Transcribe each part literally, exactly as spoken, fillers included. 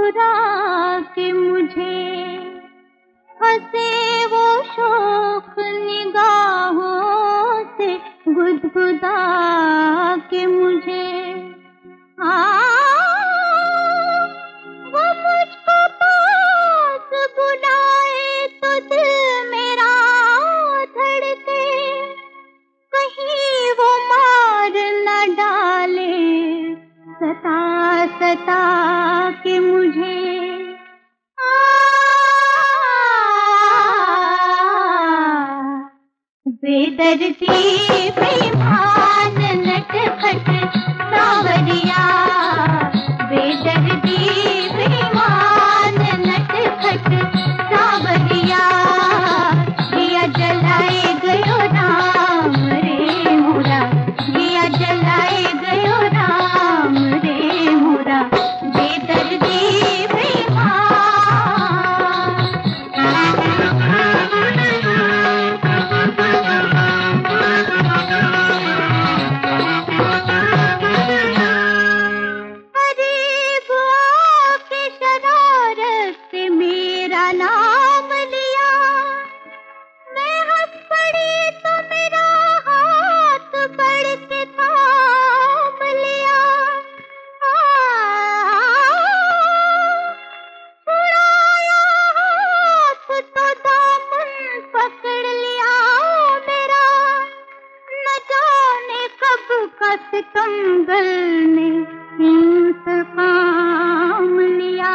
मुस्कुरा के मुझे, हंसे वो शौक निगाहों से गुदगुदा के मुझे। आ वो मुझको पास बुलाए तो दिल मेरा धड़के, कहीं वो मार न डाले सता सता के मुझे। बेदर्दी बेईमान नटखट सांवरिया, बेदर्दी बेईमान नटखट सांवरिया, दिया जलाए गयो राम रे मोरा, दिया जलाए गयो राम रे मोरा, बेदर्दी नाम लिया, मैं हंस पड़ी तो मेरा हाथ बढ़ के थाम लिया। छुड़ाया हाथ तो दामन पकड़ लिया मेरा, न जाने कब का सितमगर ने इंतकाम लिया।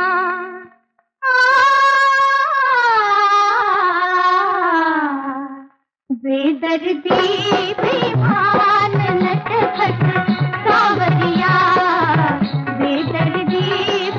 बेदर्दी बेईमान नटखट सांवरिया, बेदर्दी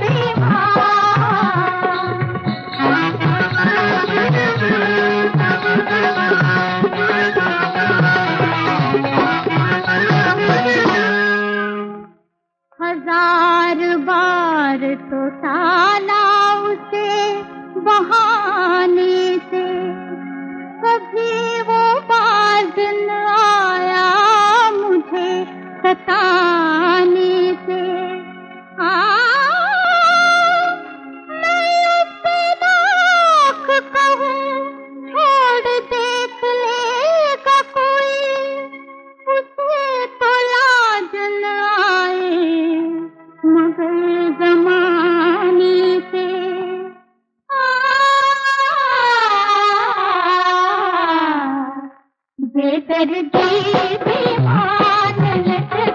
हजार बार तो टाला उसे बहाने से, कभी वो बाज न आया मुझे सताने से। आ मैं उससे लाख कहूँ छोड़ देख लेगा कोई, उसे तो लाज न आए मगर जमाने से। बेदर्दी बेईमान नटखट